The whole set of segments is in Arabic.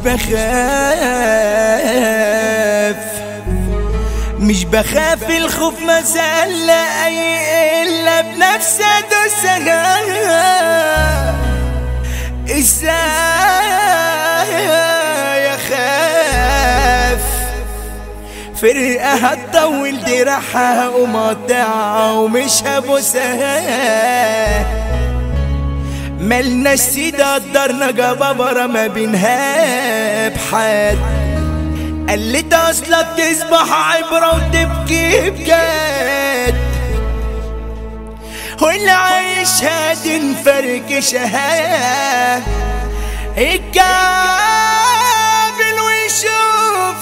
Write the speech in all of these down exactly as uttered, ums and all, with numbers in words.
بخاف مش بخاف الخوف مازال اي الا بنفسي ادوسها. ازاي اخاف فرقة هتطول دراعها ومقطعها ومش هبوسها. ملناش سيدة قدرنا جبابرة ما بينها بحد. قلت اصلك تصبح عبرة وتبكي بجد، واللي عايش هادي نفركشها. الكابل ويشوف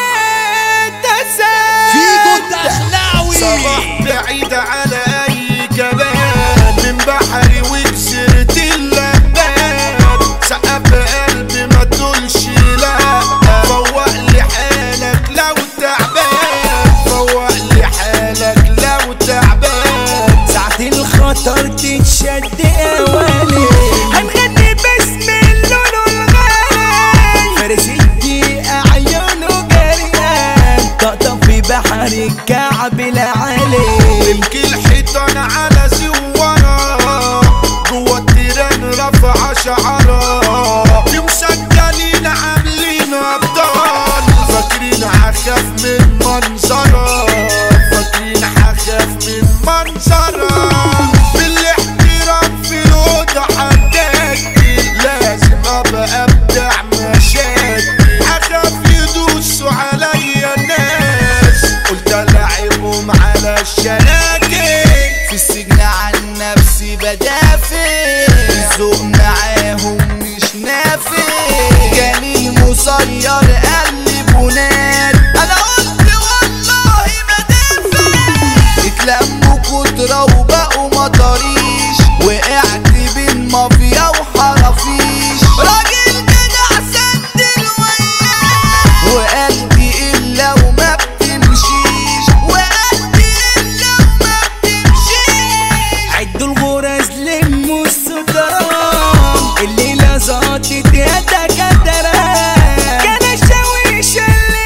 حتى ساد فيكو الدخلاوي. صباح بعيد على اي كلام من بحري وكسرت اللبان. سقف قلبي ما تقولش لا، فوق لي حالك لو تعبان، فوق لي حالك لو تعبان. ساعة الخطر تتشد اوالي، هنغني باسم اللون الغالي. فارس الدقيقة عيونه جريان، طقطق في بحر الكعب العالي. تبكي الحيطان على زوارة، جوا التيران رفع شعرة. في مسجلين عاملين ابطال، فاكرين هخاف من منظرة، فاكرين هخاف من منظرة. بالاحترام في الوضع حداكي، لازم ابقى ابدع مشاكل. هخاف يدوسوا عليا الناس، قلت العبهم على الشراكي. في السجن عن نفسي بدافع، الذوق معاهم مش نافع. جميل مسير قلب وناد، انا قلت والله ما دافع. اتلموا كترة وبقوا مطاريش، وقعت بين مافيا وحرافيش. راجل جدع سد الوياه، وقلبي الا وما بتمشيش، وقلبي الا وما بتمشيش. عدوا الغرز لموا الستران، الليلة زاطت يا دكاترة. كان الشاويش اللي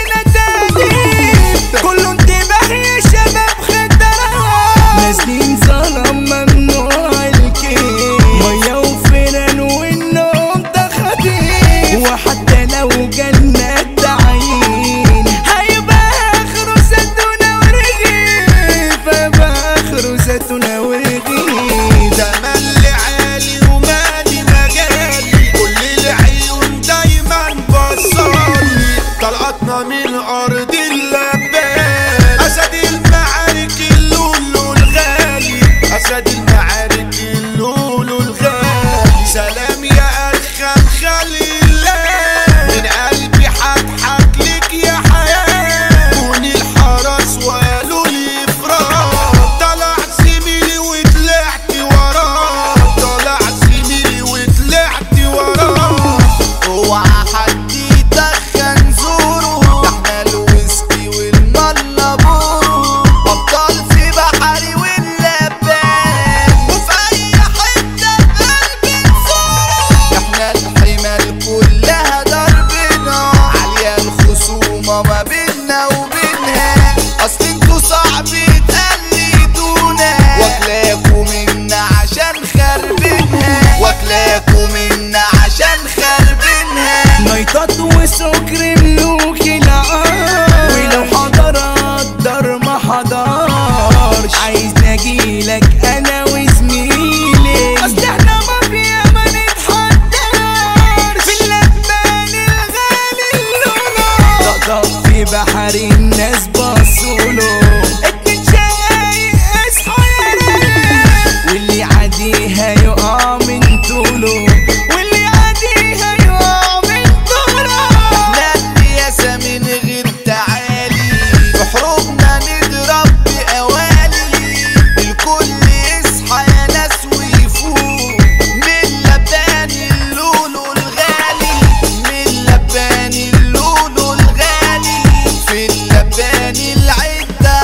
ندادي، كله انتباه يا شباب خطرة. نازلين ظلام ممنوع الكيل، مية وفرن والنوم ده خطير. وحتى لو جالنا التعيين، هيبقى اخره زيتونة ورغيف، هيبقى اخره زيتونة ورغيف. ده مالي عالي ومالي مجالي، كل العيون دايما بصالي. طلقتنا من ارض اللبان، اسد المعارك اللولو الغالي، اسد المعارك اللولو الغالي. سلام يا ارخم خليل، من قلبي هضحك لك يا حياة. كوني الحرس وقالوا لي فراق، طلع زميلي وطلعت وراه، طلع زميلي وطلعت وراه. اوعى حد يدخن زوره، ده احنا الويسكي والملبور. ابطال في بحري واللبان، وفي اي حته بقلبي نزور. احنا الحمال كلها ضربنا، عاليه الخصومه ما بينا وبينها. اصل انتوا صعب تقلدونا، واكلاكوا منا عشان خربينها، واكلاكوا منا عشان خربينها. نايطات وسكر ملوك العار، ولو حضر قدر ما حضرش. عايز نجيلك انا وزميلي، اصل احنا مافيا ما نتحداش. في اللبان الغالي اللولو، طقطق في بحر الناس بصوله. اتنين شقايق اصحوا يا ريت، واللي يعديها يقع من طوله، واللي يعديها يقع من طوله. احنا الرياسة من غير تعالي، في حروبنا نضرب بقوالي. الكل يصحى يا ناس ويفوق، من لبان اللولو الغالي، من لبان اللولو الغالي. في اللبان العدة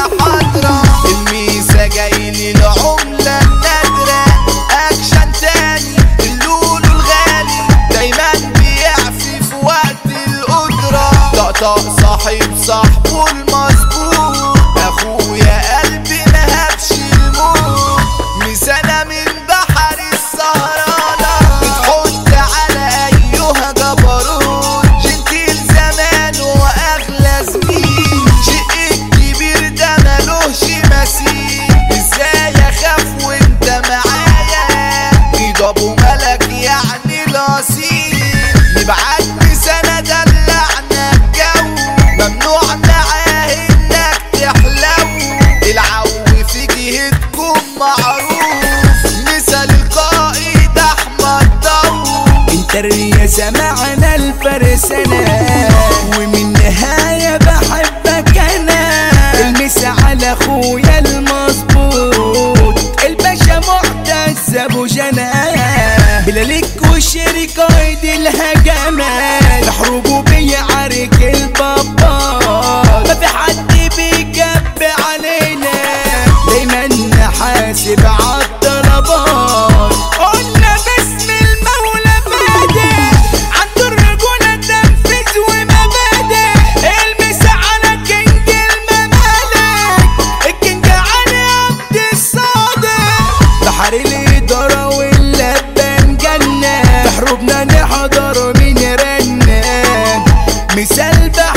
طقطق صاحب صاحبه المظبوط، اخويا قلبي مهبش الموت، مسانة من بحر السهرانة بتحط على ايها جبروت، جنتيل زمان واغلى زميل، شق الكبير ده ملوش مثيل، ازاي اخاف وانت معايا، ايد ابو ملك يعني الاصيل، نبعت مسانة دلعنا الجو، ممنوع معاه انك تحلو، العو في جهتكم معروف، مثل القائد احمد ضو، انت الرياسة معنا الفرسانة، ومن نهاية بحبك انا، المس على اخويا المظبوط، الباشا معتز ابو جناه، بلالك وشريك قايد الهجمات، تحرجوا بيعارك البابات، ما في حد بيجب علينا، دايما نحاسب عالطلبات، قلنا باسم المولى بادئ، عنده الرجولة تنفيذ ومبادئ، المس على كينج الممالك، الكينج علي عبد الصادق، بحر الإدارة واللبان جنة، تحربنا نحضر من رنان، مثال